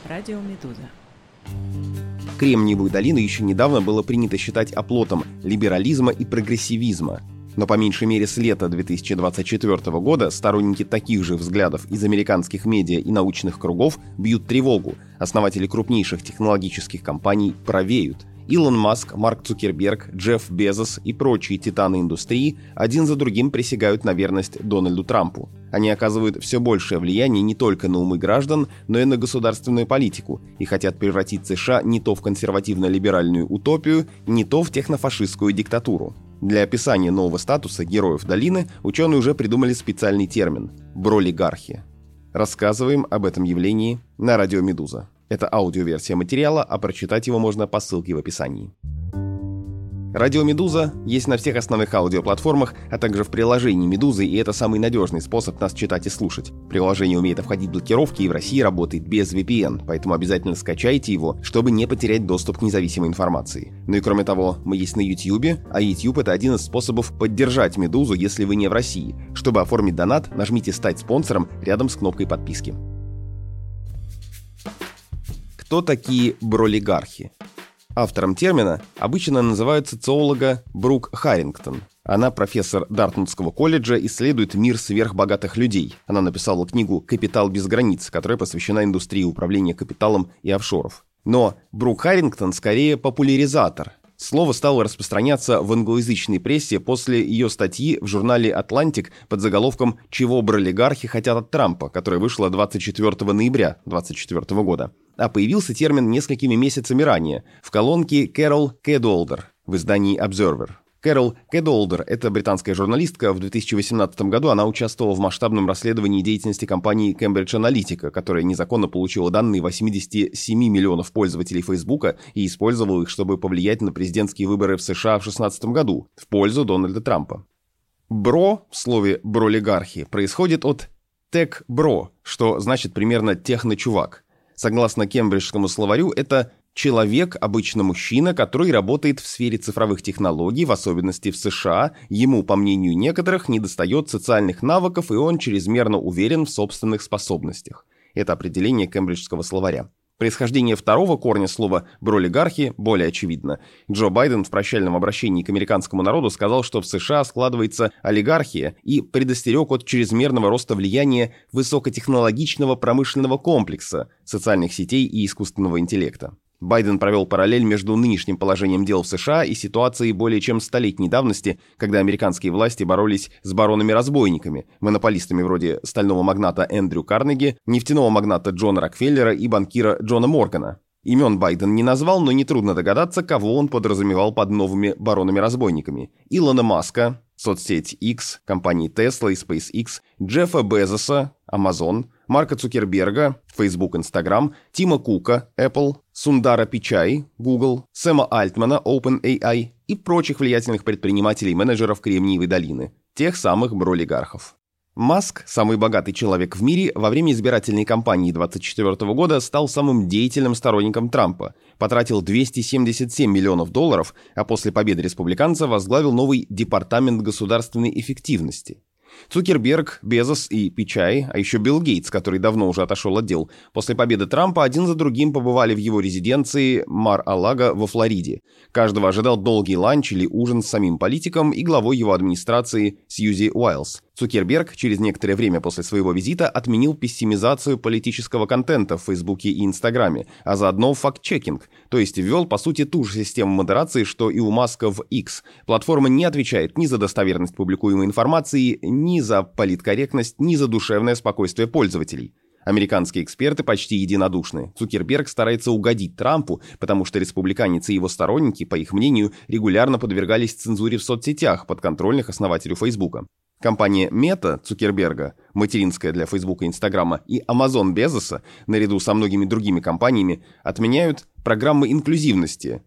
Радио Медуза. Кремниевую долину еще недавно было принято считать оплотом либерализма и прогрессивизма. Но по меньшей мере с лета 2024 года сторонники таких же взглядов из американских медиа и научных кругов бьют тревогу. Основатели крупнейших технологических компаний правеют. Илон Маск, Марк Цукерберг, Джефф Безос и прочие титаны индустрии один за другим присягают на верность Дональду Трампу. Они оказывают все большее влияние не только на умы граждан, но и на государственную политику и хотят превратить США не то в консервативно-либеральную утопию, не то в технофашистскую диктатуру. Для описания нового статуса героев долины ученые уже придумали специальный термин – бролигархия. Рассказываем об этом явлении на радио «Медуза». Это аудиоверсия материала, а прочитать его можно по ссылке в описании. Радио «Медуза» есть на всех основных аудиоплатформах, а также в приложении «Медузы», и это самый надежный способ нас читать и слушать. Приложение умеет обходить блокировки и в России работает без VPN, поэтому обязательно скачайте его, чтобы не потерять доступ к независимой информации. Ну и кроме того, мы есть на YouTube, а YouTube — это один из способов поддержать «Медузу», если вы не в России. Чтобы оформить донат, нажмите «Стать спонсором» рядом с кнопкой подписки. Кто такие бролигархи? Автором термина обычно называют социолога Брук Харрингтон. Она профессор Дартмутского колледжа, исследует мир сверхбогатых людей. Она написала книгу «Капитал без границ», которая посвящена индустрии управления капиталом и офшоров. Но Брук Харрингтон скорее популяризатор. Слово стало распространяться в англоязычной прессе после ее статьи в журнале «Атлантик» под заголовком «Чего бролигархи хотят от Трампа», которая вышла 24 ноября 2024 года. А появился термин несколькими месяцами ранее в колонке Кэрол Кэдуолдер в издании Observer. Кэрол Кэдуолдер – это британская журналистка. В 2018 году она участвовала в масштабном расследовании деятельности компании Cambridge Analytica, которая незаконно получила данные 87 миллионов пользователей Фейсбука и использовала их, чтобы повлиять на президентские выборы в США в 2016 году в пользу Дональда Трампа. «Бро» в слове «бролигархи» происходит от «тех-бро», что значит примерно «техно-чувак». Согласно кембриджскому словарю, это человек, обычно мужчина, который работает в сфере цифровых технологий, в особенности в США. Ему, по мнению некоторых, недостает социальных навыков, и он чрезмерно уверен в собственных способностях. Это определение кембриджского словаря. Происхождение второго корня слова «бролигархи» более очевидно. Джо Байден в прощальном обращении к американскому народу сказал, что в США складывается олигархия, и предостерег от чрезмерного роста влияния высокотехнологичного промышленного комплекса, социальных сетей и искусственного интеллекта. Байден провел параллель между нынешним положением дел в США и ситуацией более чем столетней давности, когда американские власти боролись с баронами-разбойниками, монополистами вроде стального магната Эндрю Карнеги, нефтяного магната Джона Рокфеллера и банкира Джона Моргана. Имен Байден не назвал, но нетрудно догадаться, кого он подразумевал под новыми баронами-разбойниками. Илона Маска, соцсеть X, компании Tesla и SpaceX, Джеффа Безоса, Amazon, Марка Цукерберга, Facebook, Instagram, Тима Кука, Apple, Сундара Пичай, Google, Сэма Альтмана, OpenAI и прочих влиятельных предпринимателей и менеджеров Кремниевой долины, тех самых бролигархов. Маск, самый богатый человек в мире, во время избирательной кампании 2024 года стал самым деятельным сторонником Трампа, потратил $277 миллионов, а после победы республиканца возглавил новый департамент государственной эффективности. Цукерберг, Безос и Пичай, а еще Билл Гейтс, который давно уже отошел от дел, после победы Трампа один за другим побывали в его резиденции Мар-а-Лаго во Флориде. Каждого ожидал долгий ланч или ужин с самим политиком и главой его администрации Сьюзи Уайлз. Цукерберг через некоторое время после своего визита отменил пессимизацию политического контента в Фейсбуке и Инстаграме, а заодно факт-чекинг, то есть ввел, по сути, ту же систему модерации, что и у Маска в X. Платформа не отвечает ни за достоверность публикуемой информации, ни за политкорректность, ни за душевное спокойствие пользователей. Американские эксперты почти единодушны. Цукерберг старается угодить Трампу, потому что республиканец и его сторонники, по их мнению, регулярно подвергались цензуре в соцсетях, подконтрольных основателю Фейсбука. Компания Meta Цукерберга, материнская для Facebook и Instagram, и Amazon Безоса, наряду со многими другими компаниями, отменяют программы инклюзивности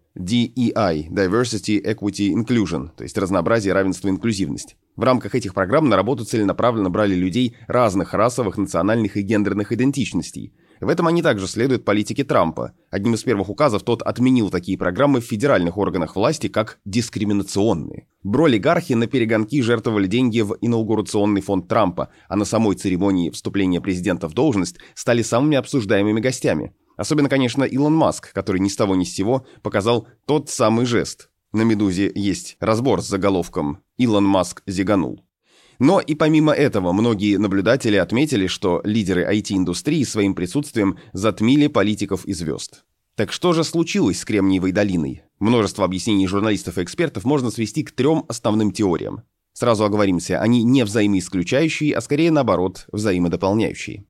DEI – Diversity, Equity, Inclusion, то есть разнообразие, равенство, инклюзивность. В рамках этих программ на работу целенаправленно брали людей разных расовых, национальных и гендерных идентичностей. В этом они также следуют политике Трампа. Одним из первых указов тот отменил такие программы в федеральных органах власти как дискриминационные. Бролигархи на перегонки жертвовали деньги в инаугурационный фонд Трампа, а на самой церемонии вступления президента в должность стали самыми обсуждаемыми гостями. Особенно, конечно, Илон Маск, который ни с того ни с сего показал тот самый жест. На «Медузе» есть разбор с заголовком «Илон Маск зиганул». Но и помимо этого, многие наблюдатели отметили, что лидеры IT-индустрии своим присутствием затмили политиков и звезд. Так что же случилось с Кремниевой долиной? Множество объяснений журналистов и экспертов можно свести к 3 основным теориям. Сразу оговоримся, они не взаимоисключающие, а скорее наоборот, взаимодополняющие.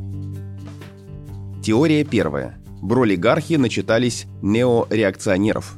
Теория 1. Бролигархи начитались неореакционеров.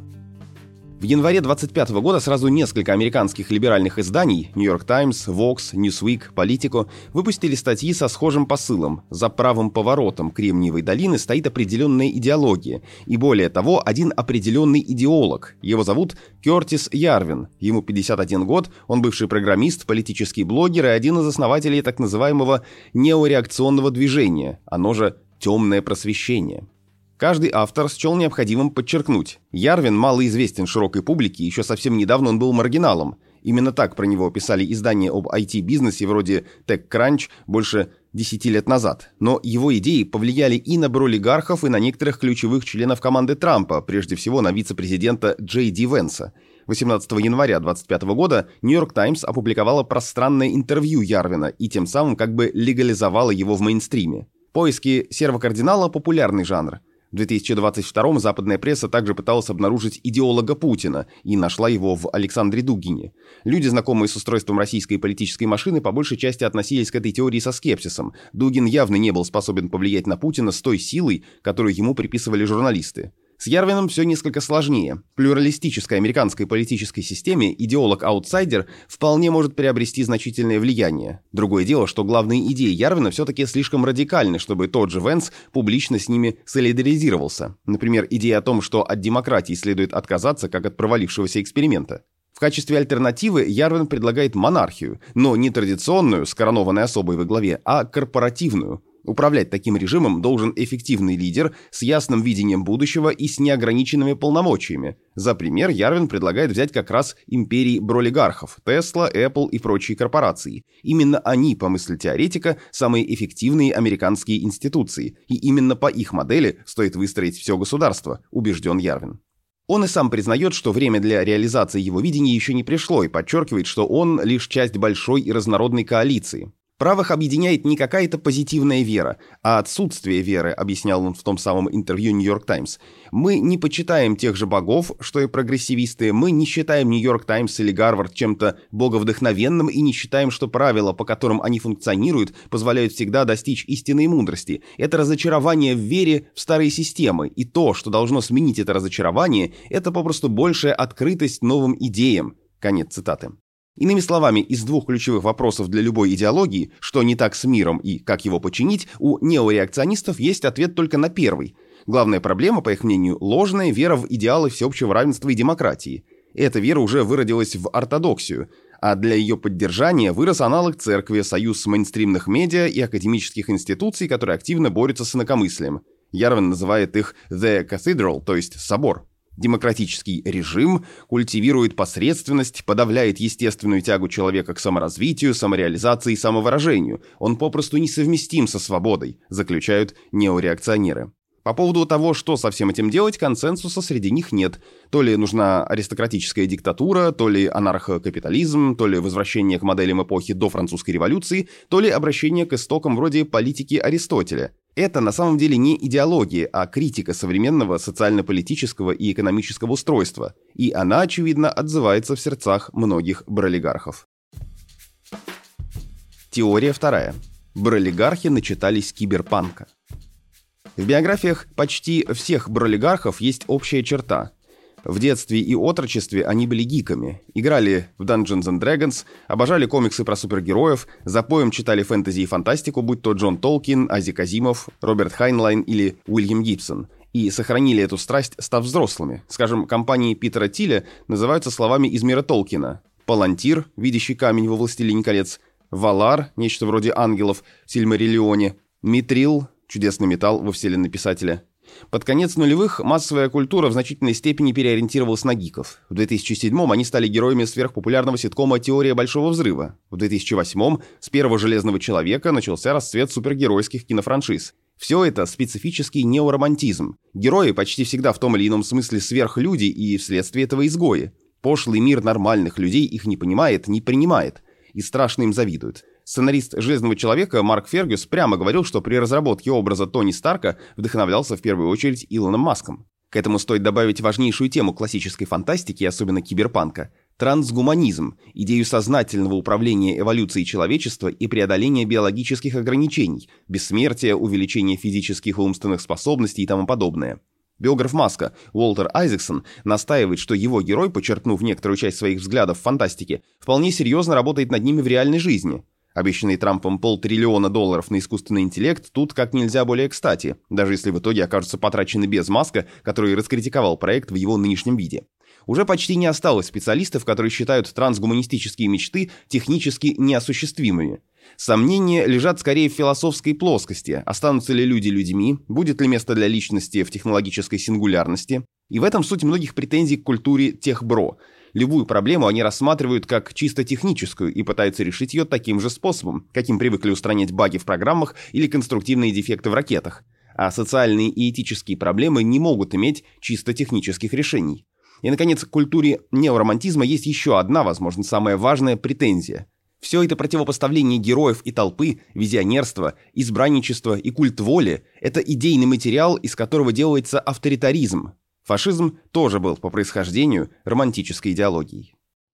В январе 1925 года сразу несколько американских либеральных изданий New York Times, Vox, Newsweek, Politico выпустили статьи со схожим посылом. За правым поворотом Кремниевой долины стоит определенная идеология. И более того, один определенный идеолог. Его зовут Кертис Ярвин. Ему 51 год, он бывший программист, политический блогер и один из основателей так называемого неореакционного движения, оно же «темное просвещение». Каждый автор счел необходимым подчеркнуть. Ярвин малоизвестен широкой публике, еще совсем недавно он был маргиналом. Именно так про него писали издания об IT-бизнесе вроде TechCrunch больше 10 лет назад. Но его идеи повлияли и на бролигархов, и на некоторых ключевых членов команды Трампа, прежде всего на вице-президента Джей Ди Венса. 18 января 1925 года New York Times опубликовала пространное интервью Ярвина и тем самым как бы легализовала его в мейнстриме. Поиски сервокардинала – популярный жанр. В 2022-м западная пресса также пыталась обнаружить идеолога Путина и нашла его в Александре Дугине. Люди, знакомые с устройством российской политической машины, по большей части относились к этой теории со скепсисом. Дугин явно не был способен повлиять на Путина с той силой, которую ему приписывали журналисты. С Ярвином все несколько сложнее. В плюралистической американской политической системе идеолог-аутсайдер вполне может приобрести значительное влияние. Другое дело, что главные идеи Ярвина все-таки слишком радикальны, чтобы тот же Венс публично с ними солидаризировался. Например, идея о том, что от демократии следует отказаться, как от провалившегося эксперимента. В качестве альтернативы Ярвин предлагает монархию, но не традиционную, с коронованной особой во главе, а корпоративную. Управлять таким режимом должен эффективный лидер с ясным видением будущего и с неограниченными полномочиями. За пример Ярвин предлагает взять как раз империи бролигархов – Tesla, Apple и прочие корпорации. Именно они, по мысли теоретика, самые эффективные американские институции, и именно по их модели стоит выстроить все государство, убежден Ярвин. Он и сам признает, что время для реализации его видения еще не пришло, и подчеркивает, что он лишь часть большой и разнородной коалиции. Правых объединяет не какая-то позитивная вера, а отсутствие веры, объяснял он в том самом интервью New York Times. Мы не почитаем тех же богов, что и прогрессивисты, мы не считаем New York Times или Гарвард чем-то боговдохновенным и не считаем, что правила, по которым они функционируют, позволяют всегда достичь истинной мудрости. Это разочарование в вере в старые системы, и то, что должно сменить это разочарование, это попросту большая открытость новым идеям. Конец цитаты. Иными словами, из двух ключевых вопросов для любой идеологии, что не так с миром и как его починить, у неореакционистов есть ответ только на первый. Главная проблема, по их мнению, ложная вера в идеалы всеобщего равенства и демократии. Эта вера уже выродилась в ортодоксию, а для ее поддержания вырос аналог церкви, союз мейнстримных медиа и академических институций, которые активно борются с инакомыслием. Ярвин называет их «the cathedral», то есть «собор». Демократический режим культивирует посредственность, подавляет естественную тягу человека к саморазвитию, самореализации и самовыражению. Он попросту несовместим со свободой, заключают неореакционеры. По поводу того, что со всем этим делать, консенсуса среди них нет. То ли нужна аристократическая диктатура, то ли анархокапитализм, то ли возвращение к моделям эпохи до французской революции, то ли обращение к истокам вроде политики Аристотеля. Это на самом деле не идеология, а критика современного социально-политического и экономического устройства. И она, очевидно, отзывается в сердцах многих бролигархов. Теория 2. Бролигархи начитались киберпанка. В биографиях почти всех бролигархов есть общая черта. В детстве и отрочестве они были гиками, играли в Dungeons and Dragons, обожали комиксы про супергероев, запоем читали фэнтези и фантастику, будь то Джон Толкин, Азик Азимов, Роберт Хайнлайн или Уильям Гибсон, и сохранили эту страсть, став взрослыми. Скажем, компании Питера Тиля называются словами из мира Толкина: Палантир, видящий камень во «Властелине колец», Валар, нечто вроде ангелов в «Сильмариллионе», Митрил, чудесный металл во вселенной писателя. Под конец нулевых массовая культура в значительной степени переориентировалась на гиков. В 2007-м они стали героями сверхпопулярного ситкома «Теория большого взрыва». В 2008-м с первого «Железного человека» начался расцвет супергеройских кинофраншиз. Все это специфический неоромантизм. Герои почти всегда в том или ином смысле сверхлюди и вследствие этого изгои. Пошлый мир нормальных людей их не понимает, не принимает. И страшно им завидует. Сценарист «Железного человека» Марк Фергюс прямо говорил, что при разработке образа Тони Старка вдохновлялся в первую очередь Илоном Маском. К этому стоит добавить важнейшую тему классической фантастики, особенно киберпанка – трансгуманизм, идею сознательного управления эволюцией человечества и преодоления биологических ограничений, бессмертия, увеличения физических и умственных способностей и тому подобное. Биограф Маска Уолтер Айзексон настаивает, что его герой, подчеркнув некоторую часть своих взглядов в фантастике, вполне серьезно работает над ними в реальной жизни. Обещанный Трампом $500 миллиона на искусственный интеллект тут как нельзя более кстати, даже если в итоге окажутся потрачены без Маска, который раскритиковал проект в его нынешнем виде. Уже почти не осталось специалистов, которые считают трансгуманистические мечты технически неосуществимыми. Сомнения лежат скорее в философской плоскости, останутся ли люди людьми, будет ли место для личности в технологической сингулярности. И в этом суть многих претензий к культуре техбро. Любую проблему они рассматривают как чисто техническую и пытаются решить ее таким же способом, каким привыкли устранять баги в программах или конструктивные дефекты в ракетах. А социальные и этические проблемы не могут иметь чисто технических решений. И, наконец, к культуре неоромантизма есть еще одна, возможно, самая важная претензия. Все это противопоставление героев и толпы, визионерство, избранничество и культ воли – это идейный материал, из которого делается авторитаризм. Фашизм тоже был по происхождению романтической идеологией.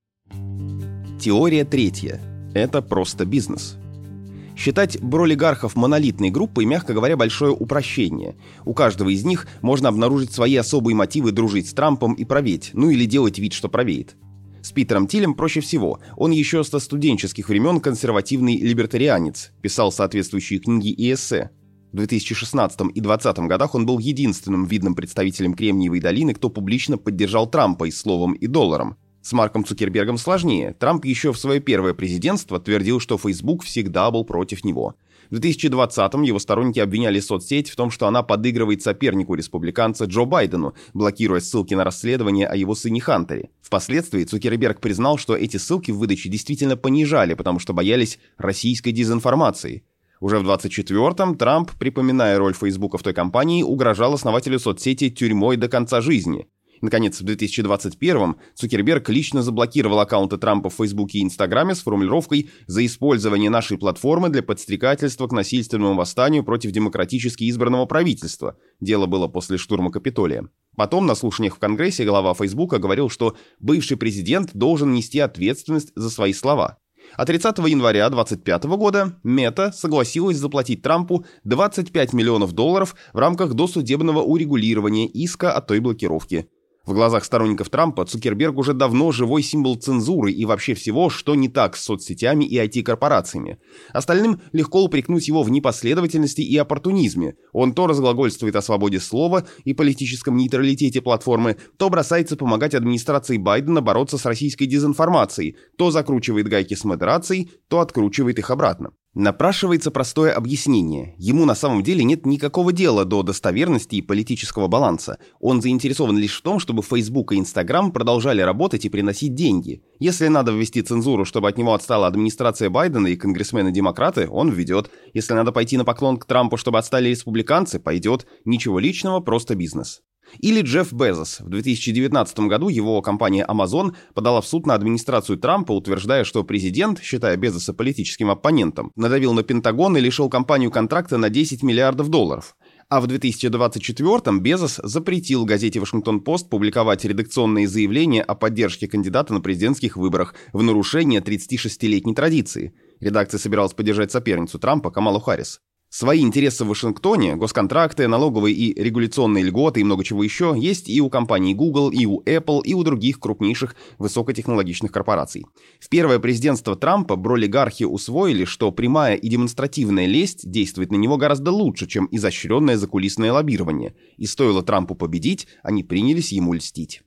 Теория третья – это просто бизнес. Считать бролигархов монолитной группой, мягко говоря, большое упрощение. У каждого из них можно обнаружить свои особые мотивы дружить с Трампом и править, ну или делать вид, что правеет. С Питером Тилем проще всего. Он еще со студенческих времен консервативный либертарианец, писал соответствующие книги и эссе. В 2016 и 2020 годах он был единственным видным представителем Кремниевой долины, кто публично поддержал Трампа и словом, и долларом. С Марком Цукербергом сложнее. Трамп еще в свое первое президентство твердил, что Facebook всегда был против него. В 2020-м его сторонники обвиняли соцсеть в том, что она подыгрывает сопернику-республиканца Джо Байдену, блокируя ссылки на расследование о его сыне Хантере. Впоследствии Цукерберг признал, что эти ссылки в выдаче действительно понижали, потому что боялись российской дезинформации. Уже в 24-м Трамп, припоминая роль Фейсбука в той кампании, угрожал основателю соцсети тюрьмой до конца жизни. Наконец, в 2021-м Цукерберг лично заблокировал аккаунты Трампа в Фейсбуке и Инстаграме с формулировкой «за использование нашей платформы для подстрекательства к насильственному восстанию против демократически избранного правительства». Дело было после штурма Капитолия. Потом на слушаниях в Конгрессе глава Фейсбука говорил, что бывший президент должен нести ответственность за свои слова. А 30 января 2025 года Мета согласилась заплатить Трампу $25 миллионов в рамках досудебного урегулирования иска о той блокировке. В глазах сторонников Трампа Цукерберг уже давно живой символ цензуры и вообще всего, что не так с соцсетями и IT-корпорациями. Остальным легко упрекнуть его в непоследовательности и оппортунизме. Он то разглагольствует о свободе слова и политическом нейтралитете платформы, то бросается помогать администрации Байдена бороться с российской дезинформацией, то закручивает гайки с модерацией, то откручивает их обратно. Напрашивается простое объяснение. Ему на самом деле нет никакого дела до достоверности и политического баланса. Он заинтересован лишь в том, чтобы Facebook и Instagram продолжали работать и приносить деньги. Если надо ввести цензуру, чтобы от него отстала администрация Байдена и конгрессмены-демократы, он введет. Если надо пойти на поклон к Трампу, чтобы отстали республиканцы, пойдет. Ничего личного, просто бизнес. Или Джефф Безос. В 2019 году его компания Amazon подала в суд на администрацию Трампа, утверждая, что президент, считая Безоса политическим оппонентом, надавил на Пентагон и лишил компанию контракта на $10 миллиардов. А в 2024-м Безос запретил газете «Вашингтон-Пост» публиковать редакционные заявления о поддержке кандидата на президентских выборах в нарушение 36-летней традиции. Редакция собиралась поддержать соперницу Трампа Камалу Харрис. Свои интересы в Вашингтоне, госконтракты, налоговые и регуляционные льготы и много чего еще есть и у компаний Google, и у Apple, и у других крупнейших высокотехнологичных корпораций. В первое президентство Трампа бролигархи усвоили, что прямая и демонстративная лесть действует на него гораздо лучше, чем изощренное закулисное лоббирование. И стоило Трампу победить, они принялись ему льстить.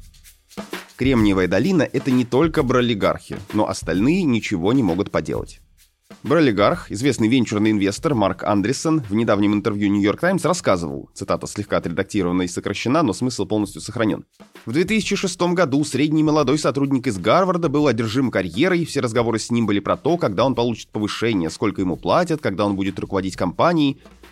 Кремниевая долина – это не только бролигархи, но остальные ничего не могут поделать. Бролигарх, известный венчурный инвестор Марк Андерсон, в недавнем интервью New York Times рассказывал, цитата слегка отредактирована и сокращена, но смысл полностью сохранен. В 2006 году средний молодой сотрудник из Гарварда был одержим карьерой, все разговоры с ним были про то, когда он получит повышение, сколько ему платят, когда он будет руководить компанией.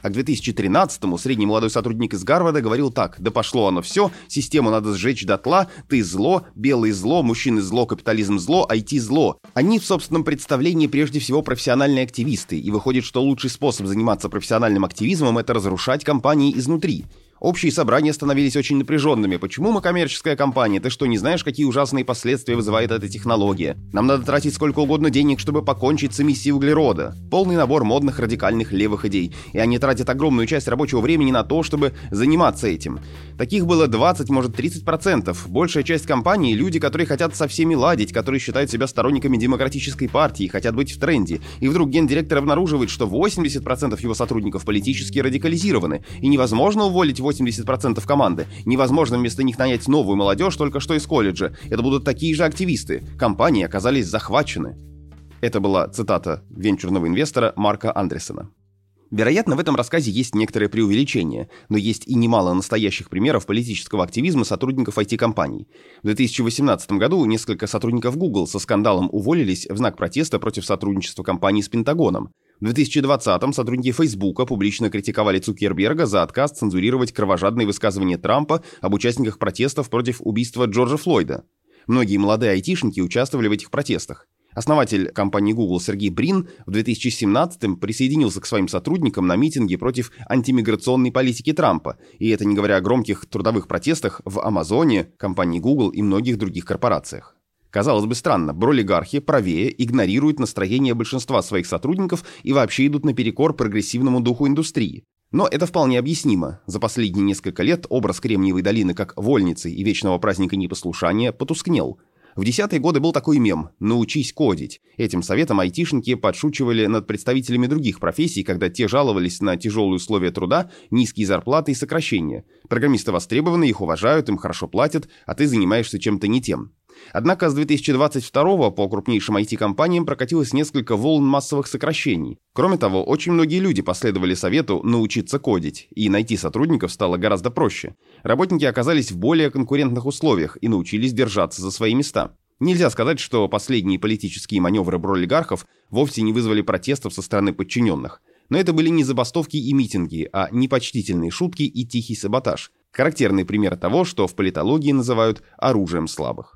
А к 2013-му средний молодой сотрудник из Гарварда говорил так: «Да пошло оно все, систему надо сжечь дотла, ты зло, белые зло, мужчины зло, капитализм зло, IT зло». Они в собственном представлении прежде всего профессиональные активисты, и выходит, что лучший способ заниматься профессиональным активизмом – это разрушать компании изнутри. Общие собрания становились очень напряженными. Почему мы коммерческая компания? Ты что, не знаешь, какие ужасные последствия вызывает эта технология? Нам надо тратить сколько угодно денег, чтобы покончить с эмиссией углерода. Полный набор модных радикальных левых идей. И они тратят огромную часть рабочего времени на то, чтобы заниматься этим. Таких было 20, может 30%. Большая часть компаний — люди, которые хотят со всеми ладить, которые считают себя сторонниками демократической партии, хотят быть в тренде. И вдруг гендиректор обнаруживает, что 80% его сотрудников политически радикализированы. И невозможно уволить 80% команды. Невозможно вместо них нанять новую молодежь только что из колледжа. Это будут такие же активисты. Компании оказались захвачены. Это была цитата венчурного инвестора Марка Андресена. Вероятно, в этом рассказе есть некоторое преувеличение, но есть и немало настоящих примеров политического активизма сотрудников IT-компаний. В 2018 году несколько сотрудников Google со скандалом уволились в знак протеста против сотрудничества компании с Пентагоном. В 2020-м сотрудники Фейсбука публично критиковали Цукерберга за отказ цензурировать кровожадные высказывания Трампа об участниках протестов против убийства Джорджа Флойда. Многие молодые айтишники участвовали в этих протестах. Основатель компании Google Сергей Брин в 2017-м присоединился к своим сотрудникам на митинге против антимиграционной политики Трампа, и это не говоря о громких трудовых протестах в Амазоне, компании Google и многих других корпорациях. Казалось бы, странно, бролигархи правее игнорируют настроение большинства своих сотрудников и вообще идут наперекор прогрессивному духу индустрии. Но это вполне объяснимо. За последние несколько лет образ Кремниевой долины как вольницы и вечного праздника непослушания потускнел. В 10-е годы был такой мем «научись кодить». Этим советом айтишники подшучивали над представителями других профессий, когда те жаловались на тяжелые условия труда, низкие зарплаты и сокращения. Программисты востребованы, их уважают, им хорошо платят, а ты занимаешься чем-то не тем. Однако с 2022 по крупнейшим IT-компаниям прокатилось несколько волн массовых сокращений. Кроме того, очень многие люди последовали совету научиться кодить, и найти сотрудников стало гораздо проще. Работники оказались в более конкурентных условиях и научились держаться за свои места. Нельзя сказать, что последние политические маневры бролигархов вовсе не вызвали протестов со стороны подчиненных. Но это были не забастовки и митинги, а непочтительные шутки и тихий саботаж. Характерный пример того, что в политологии называют оружием слабых.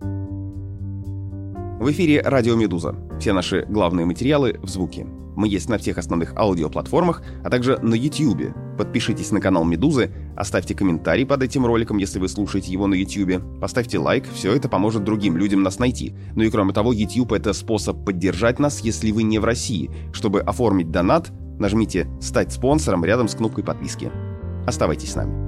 В эфире «Радио Медуза». Все наши главные материалы в звуке. Мы есть на всех основных аудиоплатформах, а также на YouTube. Подпишитесь на канал Медузы, оставьте комментарий под этим роликом, если вы слушаете его на YouTube. Поставьте лайк, все это поможет другим людям нас найти. Ну и кроме того, YouTube — это способ поддержать нас, если вы не в России. Чтобы оформить донат, нажмите «Стать спонсором» рядом с кнопкой подписки. Оставайтесь с нами.